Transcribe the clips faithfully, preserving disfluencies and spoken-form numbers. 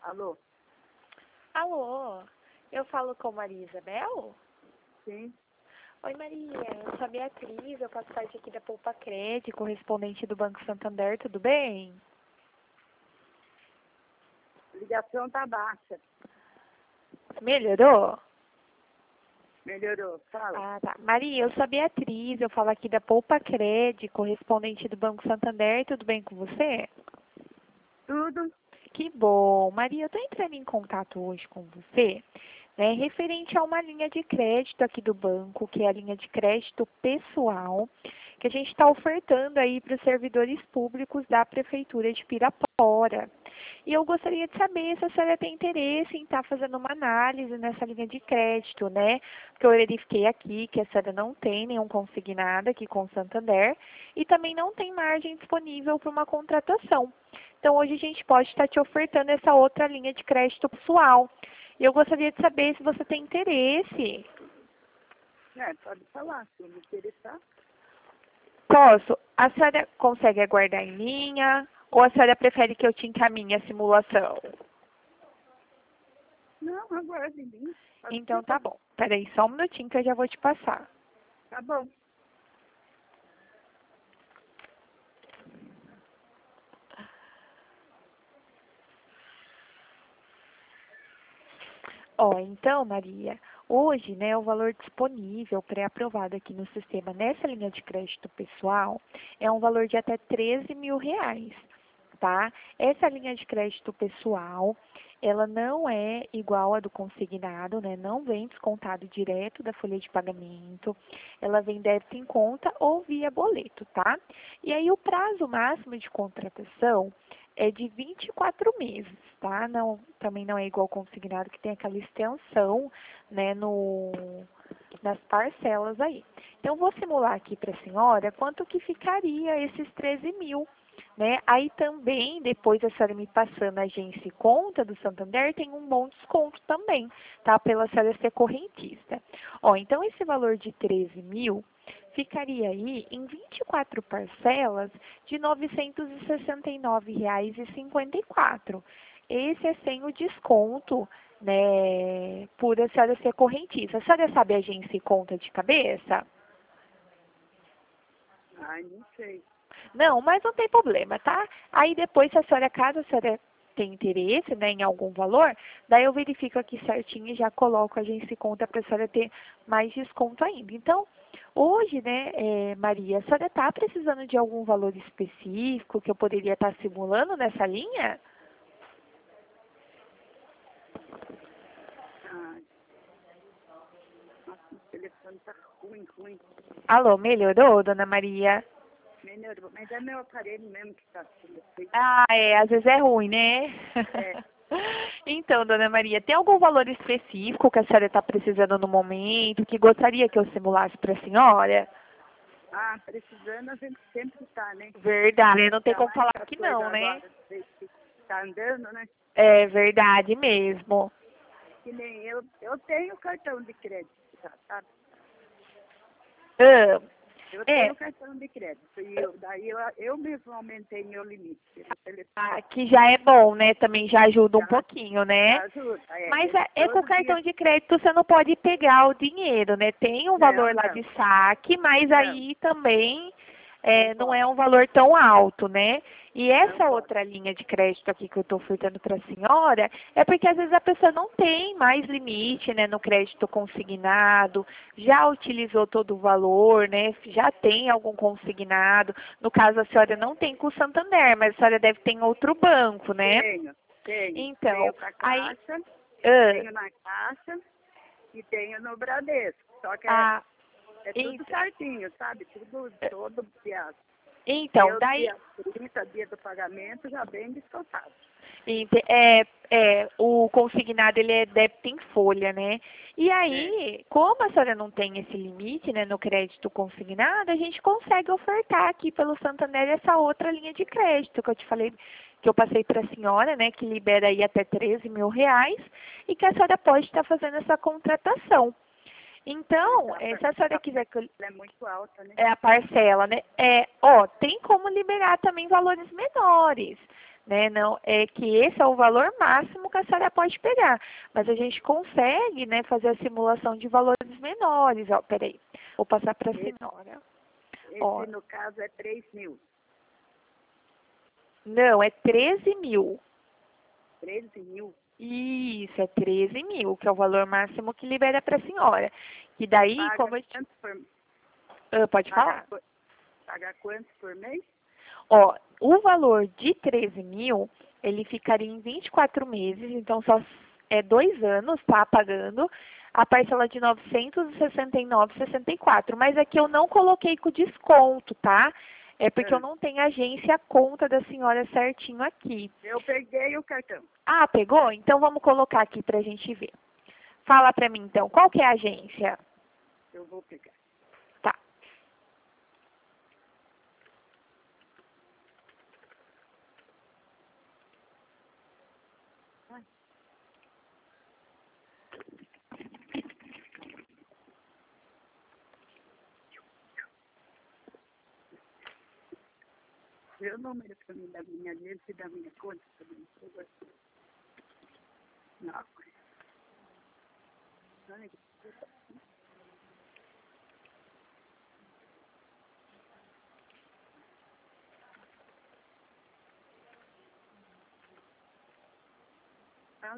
Alô? Alô, eu falo com Maria Isabel? Sim. Oi Maria, eu sou a Beatriz, eu faço parte aqui da Poupa Cred, correspondente do Banco Santander, tudo bem? A ligação tá baixa. Melhorou? Melhorou. Fala. Ah, tá. Maria, eu sou a Beatriz, eu falo aqui da Poupa Cred, correspondente do Banco Santander, tudo bem com você? Tudo? Que bom. Maria, eu estou entrando em contato hoje com você, né, referente a uma linha de crédito aqui do banco, que é a linha de crédito pessoal, que a gente está ofertando aí para os servidores públicos da Prefeitura de Pirapora. E eu gostaria de saber se a senhora tem interesse em estar fazendo uma análise nessa linha de crédito, né? Porque eu verifiquei aqui que a senhora não tem nenhum consignado aqui com o Santander e também não tem margem disponível para uma contratação. Então, hoje a gente pode estar te ofertando essa outra linha de crédito pessoal. E eu gostaria de saber se você tem interesse. É, pode falar, se me interessar. Posso? A senhora consegue aguardar em linha? Ou a senhora prefere que eu te encaminhe a simulação? Não, aguarde em mim. Pode Então, ser. tá bom. Peraí, só um minutinho que eu já vou te passar. Tá bom. Ó, então, Maria, hoje, né, o valor disponível pré-aprovado aqui no sistema nessa linha de crédito pessoal é um valor de até treze mil reais, tá? Essa linha de crédito pessoal, ela não é igual à do consignado, né? Não vem descontado direto da folha de pagamento, ela vem débito em conta ou via boleto, tá? E aí o prazo máximo de contratação é de vinte e quatro meses, tá? Não, também não é igual ao consignado, que tem aquela extensão, né, no, nas parcelas aí. Então, vou simular aqui para a senhora quanto que ficaria esses treze mil, né? Aí também, depois a senhora me passando a agência e conta do Santander, tem um bom desconto também, tá? Pela senhora ser correntista. Ó, então esse valor de treze mil ficaria aí em vinte e quatro parcelas de novecentos e sessenta e nove reais e cinquenta e quatro. Esse é sem o desconto, né, por a senhora ser correntista. A senhora sabe a agência e conta de cabeça? Ai, não sei. Não, mas não tem problema, tá? Aí depois, se a senhora, caso a senhora tem interesse, né, em algum valor, daí eu verifico aqui certinho e já coloco a agência e conta para a senhora ter mais desconto ainda. Então, hoje, né, é, Maria, a senhora está precisando de algum valor específico que eu poderia estar simulando nessa linha? Ai, nossa, o telefone tá ruim, ruim. Alô, melhorou, dona Maria? Melhorou. Mas é meu aparelho mesmo que tá assim. assim. Ah, é, às vezes é ruim, né? É. Então, dona Maria, tem algum valor específico que a senhora está precisando no momento, que gostaria que eu simulasse para a senhora? Ah, precisando a gente sempre tá, né? Verdade, não tem Ainda como mais falar essas que coisas não, né? agora, do jeito que tá andando, né? É verdade mesmo. Que nem eu, eu tenho cartão de crédito, já, sabe? Ah, Eu é, tenho cartão de crédito e eu, daí eu, eu mesmo aumentei meu limite pelo telefone. ah, que já é bom, né? Também já ajuda um Já, pouquinho, né? já ajuda, é. Mas Eu, é, é com o todo dia. cartão de crédito você não pode pegar o dinheiro, né? Tem um Não, valor lá não, de saque, mas não, aí também não é, não pode, é um valor tão alto, né? E não essa pode. outra linha de crédito aqui que eu estou ofertando para a senhora é porque às vezes a pessoa não tem mais limite, né, no crédito consignado, já utilizou todo o valor, né? Já tem algum consignado. No caso, a senhora não tem com o Santander, mas a senhora deve ter em outro banco, né? Tenho, tenho. Então, Tenho pra aí. Caixa, ah, tenho na Caixa e tenho no Bradesco. Só que é, ah, é tudo ent- certinho, sabe? Tudo, todo dia. então, Deu daí. dia trinta, dia do pagamento, já bem descontado. Ente- É, é, o consignado ele é débito em folha, né? E É, aí, como a senhora não tem esse limite, né, no crédito consignado, a gente consegue ofertar aqui pelo Santander essa outra linha de crédito que eu te falei, que eu passei para a senhora, né, que libera aí até treze mil reais e que a senhora pode estar fazendo essa contratação. mas Então, a, eh, par- se a senhora a quiser que eu parcela é muito alta, né? é a parcela, né? É, ó, tem como liberar também valores menores, né? Não, é que esse é o valor máximo que a senhora pode pegar. Mas a gente consegue, né, fazer a simulação de valores menores. Ó, peraí, vou passar para a Esse, senhora. Ó, esse, no caso, é três mil. não, é treze mil. treze mil? Isso, é treze mil, que é o valor máximo que libera para a senhora. E daí, Paga como eu te... quanto por, Ah, pode paga, falar. qu- paga quanto por mês? Ó, o valor de treze mil, ele ficaria em vinte e quatro meses, então só é dois anos, tá, pagando a parcela de novecentos e sessenta e nove reais e sessenta e quatro. Mas aqui eu não coloquei com desconto, tá? É porque eu Ah, não tenho agência a conta da senhora certinho aqui. eu peguei o cartão. Ah, pegou? Então vamos colocar aqui pra gente ver. Fala pra mim então, qual que é a agência? Eu vou pegar. Tá. Ai. Vê o número para mim da minha agência e da minha conta também, por favor. Não. Ai, tá.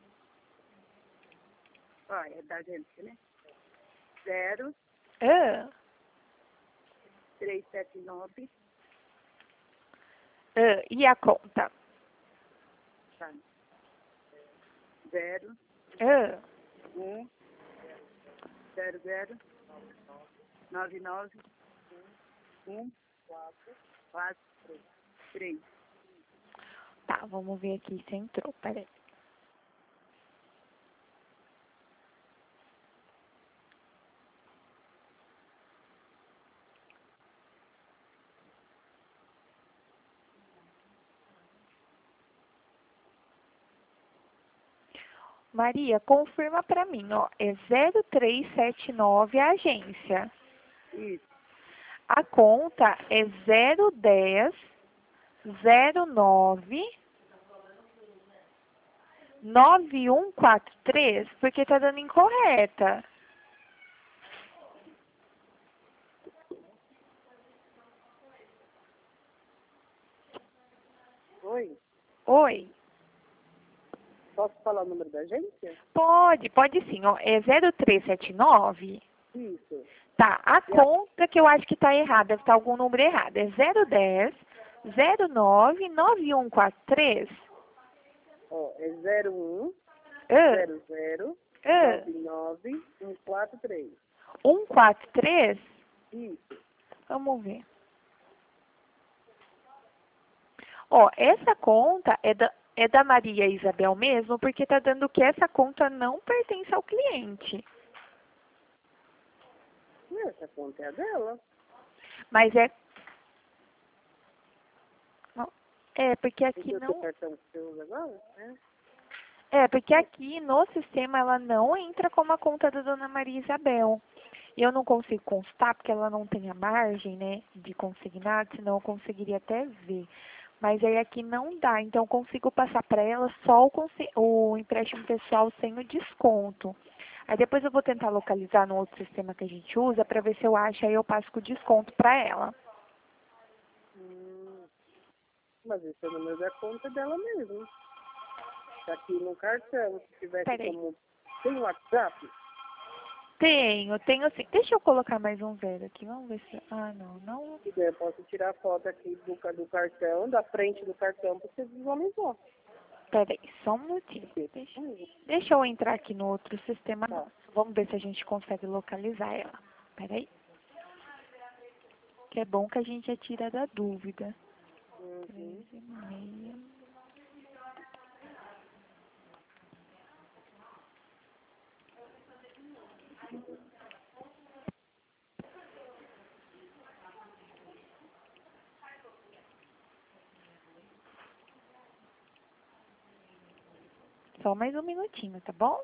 Ó, é da agência, né? Zero, Ah, três, sete, nove, ah, e a conta? tá. Zero, Ah, um, zero, zero, nove, nove, um, quatro, três. tá, vamos ver aqui se entrou, peraí. Maria, confirma pra mim, ó, é zero três sete nove a agência. Isso. A conta é zero dez zero nove nove um quatro três, porque tá dando incorreta. Oi? Oi? Posso falar o número da agência? Pode, pode sim, ó, é zero três sete nove. Isso. Tá, a E a, conta que eu acho que tá errada, deve estar algum número errado, é zero dez zero nove nove um quatro três. ó, é zero um, Ah, zero zero, ah, nove nove, um quatro três. um quatro três? Isso. Vamos ver. Ó, essa conta é da, é da Maria Isabel mesmo, porque tá dando que essa conta não pertence ao cliente. Essa conta é a dela. Mas é... não, é, porque aqui Esse é o seu não... cartão que você usa agora? É. É, porque aqui no sistema ela não entra como a conta da Dona Maria Isabel. E eu não consigo constar porque ela não tem a margem, né, de consignado, senão eu conseguiria até ver. Mas aí aqui não dá, então eu consigo passar para ela só o, consi- o empréstimo pessoal sem o desconto. Aí depois eu vou tentar localizar no outro sistema que a gente usa para ver se eu acho, aí eu passo com desconto para ela. Hum, mas esse é o número da conta dela mesmo. Tá aqui no cartão. Se tivesse Peraí. como... Tem WhatsApp? Tenho, tenho sim. Deixa eu colocar mais um zero aqui, vamos ver se... Ah, não, não... Se der, eu posso tirar a foto aqui do, ca- do cartão, da frente do cartão, para você visualizar. Peraí, só um minutinho. Deixa, deixa eu entrar aqui no outro sistema Tá. nosso. Vamos ver se a gente consegue localizar ela. Peraí. Que é bom que a gente já tira da dúvida. Uhum. treze e meia. Só mais um minutinho, tá bom?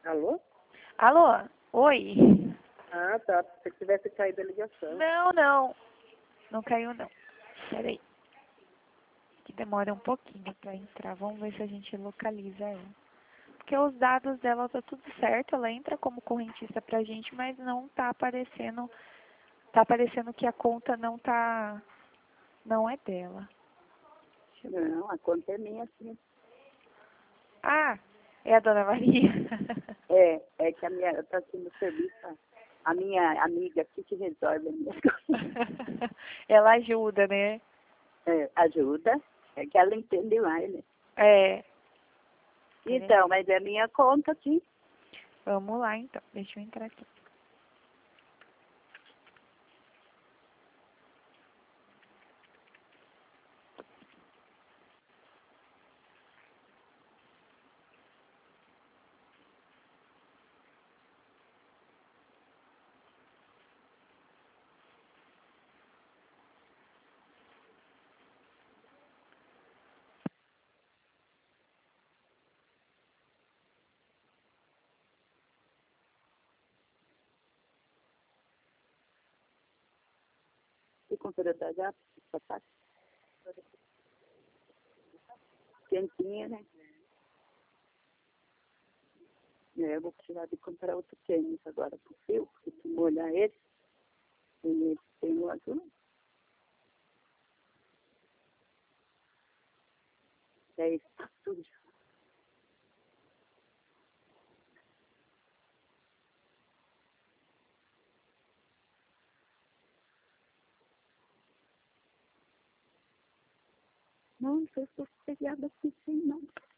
Alô? Alô? Oi? Ah, tá. Se tivesse caído a ligação. Não, não. Não caiu, não. Peraí. Que demora um pouquinho pra entrar. Vamos ver se a gente localiza ela. Porque os dados dela tá tudo certo. Ela entra como correntista pra gente, mas não tá aparecendo. Tá aparecendo que a conta não tá. Não é dela. Deixa eu ver. Não, a conta é minha, sim. Ah, é a Dona Maria. É, é que a minha, eu tô aqui no serviço, a minha amiga aqui que resolve as minhas coisas. Ela ajuda, né? É, ajuda, é que ela entende mais, né? É. Então, mas é minha conta aqui. Vamos lá, então. Deixa eu entrar aqui. E com toda já, tá quentinha, né? É, eu vou precisar de comprar outro tênis agora pro fio, porque se molhar esse, ele tem o azul. É esse, tá sujo. Não, não sei se eu estou pegada aqui, sim, não.